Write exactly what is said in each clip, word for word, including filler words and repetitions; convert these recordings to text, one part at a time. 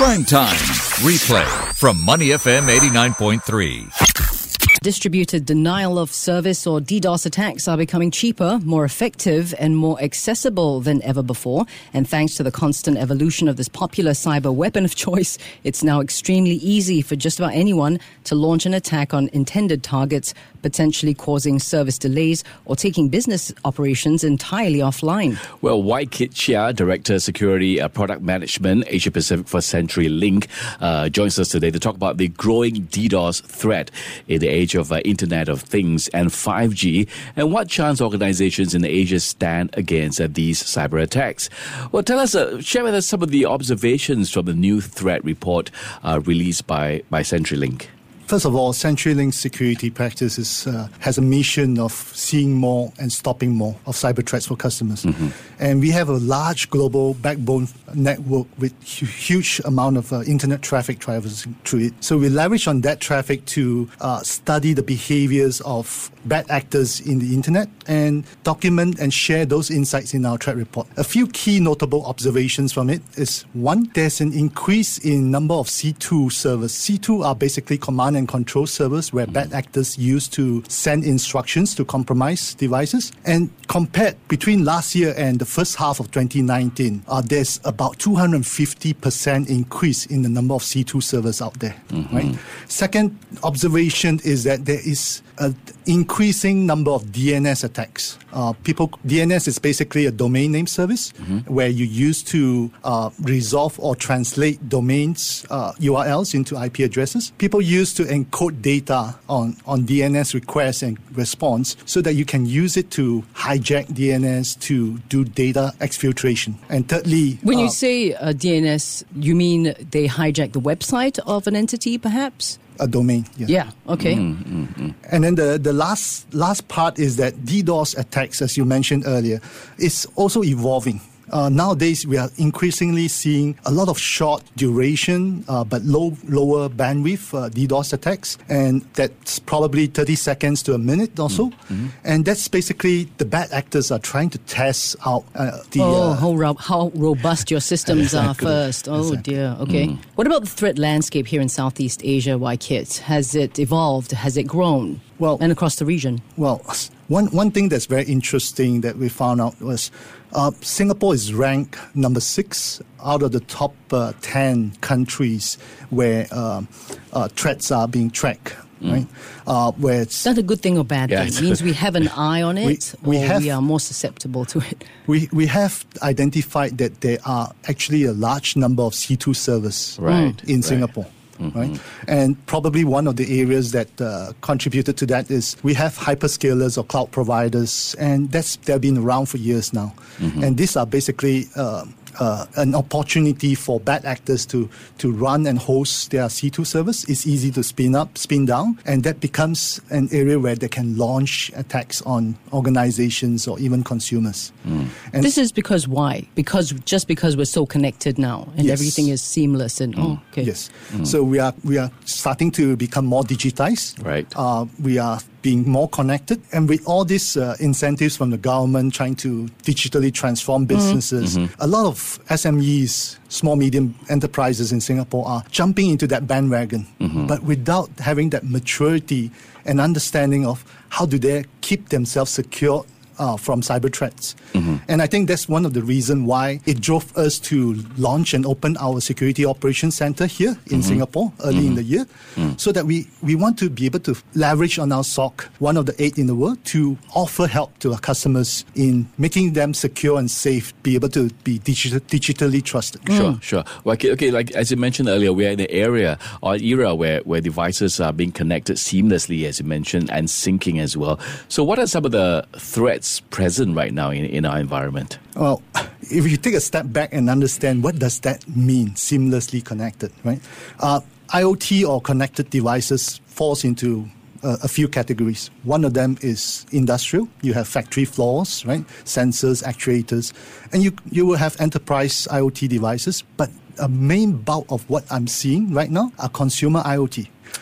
Prime Time. Replay from Money F M eighty-nine point three. Distributed denial of service or DDoS attacks are becoming cheaper, more effective and more accessible than ever before. And thanks to the constant evolution of this popular cyber weapon of choice, it's now extremely easy for just about anyone to launch an attack on intended targets, potentially causing service delays or taking business operations entirely offline. Well, Wai Kit Chia, Director Security uh, Product Management, Asia Pacific for CenturyLink, uh, joins us today to talk about the growing DDoS threat in the age of uh, Internet of Things and five G, and what chance organizations in Asia stand against uh, these cyber attacks. Well, tell us, uh, share with us some of the observations from the new threat report uh, released by, by CenturyLink. First of all, CenturyLink security practices uh, has a mission of seeing more and stopping more of cyber threats for customers. Mm-hmm. And we have a large global backbone network with hu- huge amount of uh, internet traffic traversing through it. So we leverage on that traffic to uh, study the behaviors of bad actors in the internet and document and share those insights in our threat report. A few key notable observations from it is, one, there's an increase in number of C two servers. C two are basically command and control servers where bad actors use to send instructions to compromise devices. And compared between last year and the first half of twenty nineteen, uh, there's about two hundred fifty percent increase in the number of C two servers out there. Mm-hmm. Right. Second observation is that there is an increasing number of D N S attacks. Uh, people, D N S is basically a domain name service mm-hmm. where you use to uh, resolve or translate domains, uh, U R Ls into I P addresses. People use to encode data on, on D N S requests and response so that you can use it to hijack D N S to do data exfiltration. And thirdly... When uh, you say uh, D N S, you mean they hijack the website of an entity, perhaps? A domain, yeah. Yeah, okay. Mm-hmm. And then the, the last last part is that DDoS attacks, as you mentioned earlier, is also evolving. Uh, nowadays, we are increasingly seeing a lot of short duration uh, but low lower bandwidth uh, DDoS attacks, and that's probably thirty seconds to a minute or so. Mm-hmm. And that's basically the bad actors are trying to test out uh, the... Oh, uh, how, ro- how robust your systems exactly. are first. Oh, exactly. dear. Okay. Mm. What about the threat landscape here in Southeast Asia, Wai Kit? Has it evolved? Has it grown? Well, and across the region? Well, one, one thing that's very interesting that we found out was uh, Singapore is ranked number six out of the top uh, ten countries where uh, uh, threats are being tracked. Mm. Right? Uh, where it's, is that a good thing or bad yeah, thing? It means we have an eye on it, we, we or have, we are more susceptible to it? We we have identified that there are actually a large number of C two servers right, in right. Singapore. Mm-hmm. Right? And probably one of the areas that uh, contributed to that is we have hyperscalers or cloud providers, and that's they've been around for years now. Mm-hmm. And these are basically uh, uh, an opportunity for bad actors to, to run and host their C two servers. It's easy to spin up, spin down, and that becomes an area where they can launch attacks on organizations or even consumers. Mm. And this is because why? Because just because we're so connected now and yes. everything is seamless and Mm. oh, okay. Yes. Mm. So we are we are starting to become more digitized. Right. Uh, we are being more connected, and with all these uh, incentives from the government trying to digitally transform businesses, mm-hmm. a lot of S M Es, small medium enterprises in Singapore are jumping into that bandwagon, mm-hmm. but without having that maturity and understanding of how do they keep themselves secure Uh, from cyber threats. Mm-hmm. And I think that's one of the reasons why it drove us to launch and open our Security Operations Center here in mm-hmm. Singapore early mm-hmm. in the year, mm-hmm. so that we, we want to be able to leverage on our S O C, one of the eight in the world, to offer help to our customers in making them secure and safe, be able to be digital, digitally trusted. Sure, mm. sure. Well, okay, okay, like as you mentioned earlier, we are in an area or era where, where devices are being connected seamlessly, as you mentioned, and syncing as well. So what are some of the threats present right now in, in our environment? Well, if you take a step back and understand what does that mean, seamlessly connected, right? Uh, IoT or connected devices falls into uh, a few categories. One of them is industrial. You have factory floors, right? Sensors, actuators. And you, you will have enterprise IoT devices. But a main bulk of what I'm seeing right now are consumer IoT.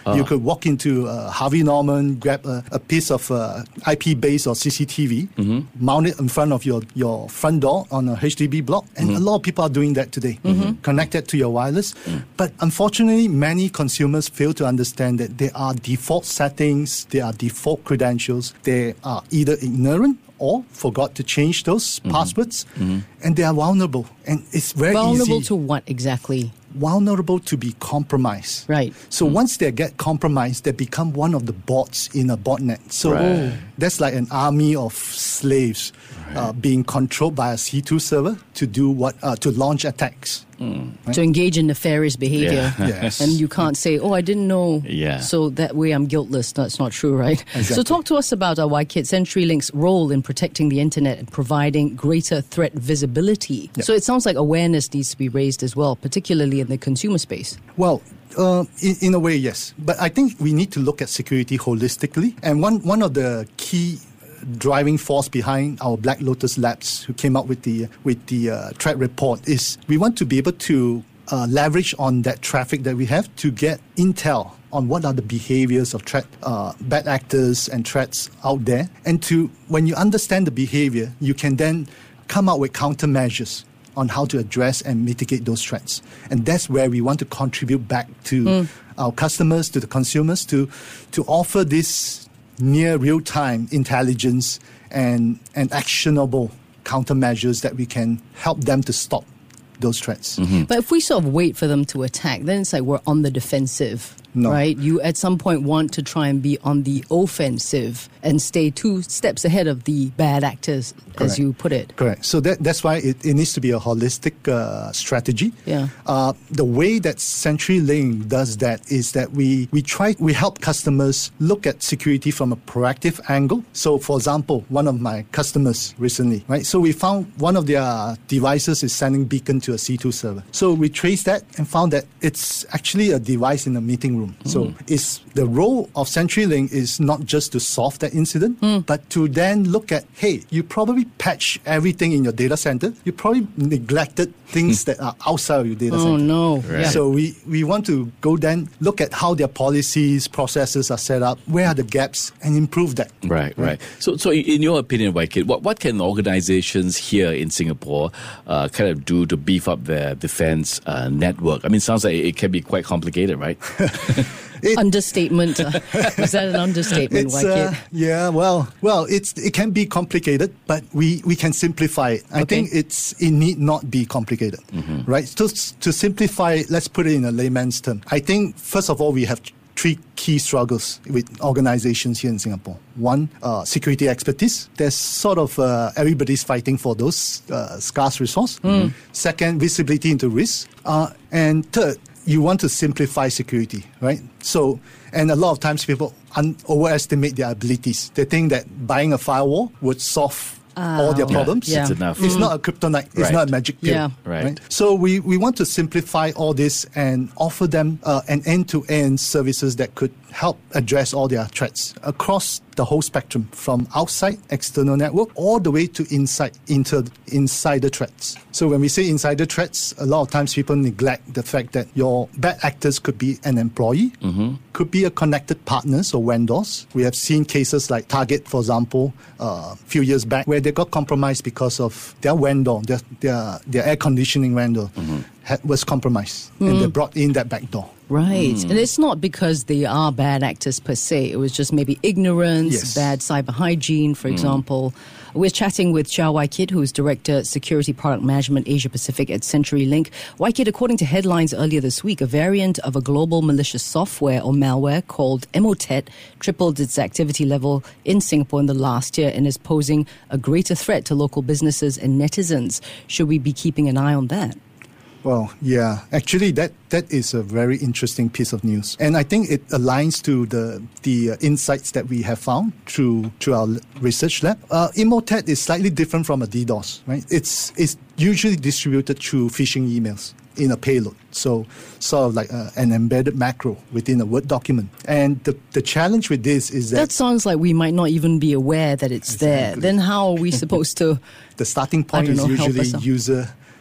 Ah. You could walk into uh, Harvey Norman, grab a, a piece of uh, I P base or C C T V, Mm-hmm. mount it in front of your, your front door on a H D B block, and Mm-hmm. a lot of people are doing that today. Connect it to your wireless. Mm. But unfortunately, many consumers fail to understand that there are default settings, there are default credentials, they are either ignorant or forgot to change those Mm-hmm. passwords, and they are vulnerable. And it's very Vulnerable easy. to what exactly? vulnerable to be compromised. Right. So once they get compromised, they become one of the bots in a botnet. So Right. that's like an army of slaves uh, being controlled by a C two server to do what uh, to launch attacks. Right? To engage in nefarious behavior. Yeah. Yes. And you can't say, oh, I didn't know. Yeah. So that way I'm guiltless. That's not true, right? So Exactly. talk to us about uh, WhyKit, CenturyLink's role in protecting the internet and providing greater threat visibility. Yeah. So it sounds like awareness needs to be raised as well, particularly in the consumer space. Well, uh, in, in a way, yes. But I think we need to look at security holistically. And one, one of the key driving force behind our Black Lotus Labs, who came up with the with the uh, threat report, is we want to be able to uh, leverage on that traffic that we have to get intel on what are the behaviors of threat, uh, bad actors and threats out there. And to when you understand the behavior, you can then come up with countermeasures on how to address and mitigate those threats. And that's where we want to contribute back to mm. our customers, to the consumers, to to offer this near real-time intelligence and, and actionable countermeasures that we can help them to stop those threats. Mm-hmm. But if we sort of wait for them to attack, then it's like we're on the defensive. No. Right? You at some point want to try and be on the offensive and stay two steps ahead of the bad actors, as Correct. you put it. Correct. So that, that's why it, it needs to be a holistic uh, strategy. Yeah. Uh, the way that CenturyLink does that is that we, we try we help customers look at security from a proactive angle. So, for example, one of my customers recently, right? So we found one of their devices is sending beacon to a C two server. So we traced that and found that it's actually a device in a meeting room. Mm. So it's the role of CenturyLink is not just to solve that incident, mm. but to then look at, hey, you probably patch everything in your data center. You probably neglected things that are outside of your data Oh, center. no. Right. Yeah. So we, we want to go then look at how their policies, processes are set up, where are the gaps, and improve that. Right, right. So, so in your opinion, WhyKit, what, what can organizations here in Singapore uh, kind of do to beef up their defense uh, network? I mean, it sounds like it can be quite complicated, right? It- Understatement. Uh, is that an understatement, It's, uh, WhyKit? yeah, well, well, it's it can be complicated, but we, we can simplify it. I Okay. think it's it need not be complicated, right? To to simplify it, let's put it in a layman's term. I think first of all we have three key struggles with organizations here in Singapore. One, uh, security expertise. There's sort of uh, everybody's fighting for those uh, scarce resource. Mm. Second, visibility into risk. Uh, and third, you want to simplify security, right? So, and a lot of times people un- overestimate their abilities. They think that buying a firewall would solve all their yeah. problems. Yeah. It's enough. It's not a kryptonite. It's Right. not a magic pill. Yeah. Right. So we, we want to simplify all this and offer them uh, an end-to-end services that could help address all their threats across the whole spectrum, from outside external network all the way to inside inter, insider threats. So when we say insider threats, a lot of times people neglect the fact that your bad actors could be an employee, mm-hmm. could be a connected partners or vendors. We have seen cases like Target, for example, uh, a few years back, where they got compromised because of their vendor, their their, their air conditioning vendor mm-hmm. had, was compromised, mm. and they brought in that backdoor. Right. Mm. And it's not because they are bad actors per se. It was just maybe ignorance, Yes. bad cyber hygiene, for mm. example. We're chatting with Chia WhyKit, who's Director, Security Product Management, Asia Pacific at CenturyLink. WhyKit, according to headlines earlier this week, a variant of a global malicious software or malware called Emotet tripled its activity level in Singapore in the last year and is posing a greater threat to local businesses and netizens. Should we be keeping an eye on that? Well, yeah. Actually, that, that is a very interesting piece of news. And I think it aligns to the the uh, insights that we have found through through our research lab. Uh, Emotet is slightly different from a DDoS, right? It's, it's usually distributed through phishing emails in a payload. So sort of like a, an embedded macro within a Word document. And the, the challenge with this is that... That sounds like we might not even be aware that it's there. Exactly. Then how are we supposed to... The starting point I don't is know, help usually us out. user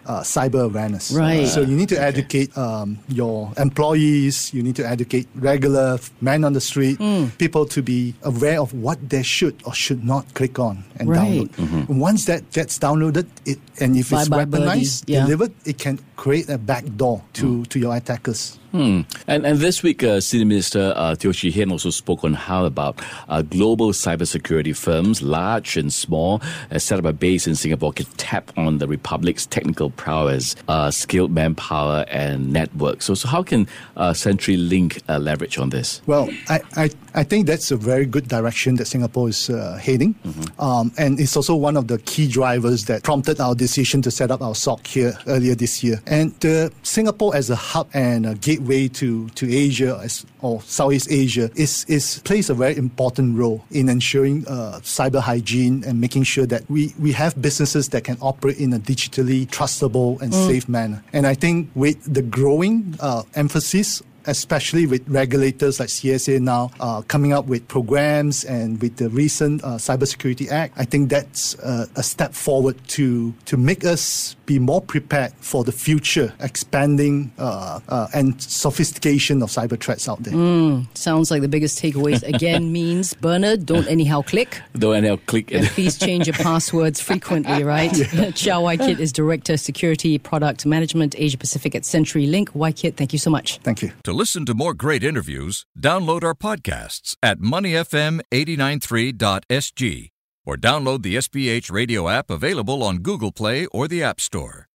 uh, cyber awareness. Right. So you need to educate um, your employees, you need to educate regular men on the street, mm. people to be aware of what they should or should not click on and right. download. Mm-hmm. Once that gets downloaded, it and if it's Bye-bye weaponized, yeah. delivered, it can create a backdoor to, mm. to your attackers. Hmm. And and this week, uh, Senior Minister uh, Teo Chee Hean also spoke on how about uh, global cybersecurity firms, large and small, uh, set up a base in Singapore, can tap on the Republic's technical prowess, uh, skilled manpower, and network. So, so how can uh, CenturyLink uh, leverage on this? Well, I, I, I think that's a very good direction that Singapore is uh, heading. Mm-hmm. Um, and it's also one of the key drivers that prompted our decision to set up our S O C here earlier this year. And uh, Singapore as a hub and a gateway way to, to Asia as, or Southeast Asia is, is plays a very important role in ensuring uh, cyber hygiene and making sure that we, we have businesses that can operate in a digitally trustable and mm. safe manner. And I think with the growing uh, emphasis, especially with regulators like C S A now uh, coming up with programs and with the recent uh, Cybersecurity Act, I think that's uh, a step forward to to make us be more prepared for the future, expanding uh, uh, and sophistication of cyber threats out there. Mm, sounds like the biggest takeaways again means, Bernard, don't anyhow click. Don't anyhow click. And please change your passwords frequently, right? Yeah. Chia Wai Kit is Director, Security Product Management, Asia Pacific at CenturyLink. Wai Kit, thank you so much. Thank you. To listen to more great interviews, download our podcasts at money f m eight nine three dot s g or download the S B H radio app available on Google Play or the App Store.